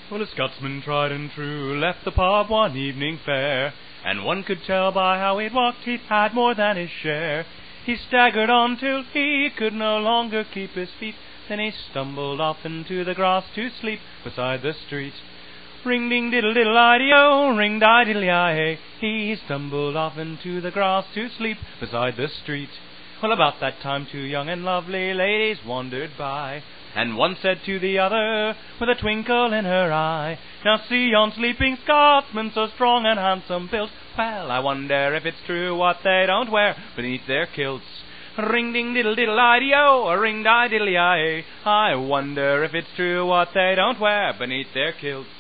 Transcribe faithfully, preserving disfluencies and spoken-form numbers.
Well, a Scotsman tried and true left the pub one evening fair, and one could tell by how he'd walked he'd had more than his share. He staggered on till he could no longer keep his feet, then he stumbled off into the grass to sleep beside the street. Ring-ding-diddle-diddle-I-dee-o, ring-di-diddle-I-hey, he stumbled off into the grass to sleep beside the street. Well, about that time two young and lovely ladies wandered by, and one said to the other, with a twinkle in her eye, "Now see yon sleeping Scotsman, so strong and handsome built, well, I wonder if it's true what they don't wear beneath their kilts." Ring-ding-diddle-diddle-I-dee-o, ring-di-diddle-I-hey, I wonder if it's true what they don't wear beneath their kilts.